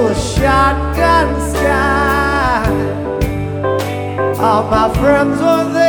a shotgun sky. All my friends were there.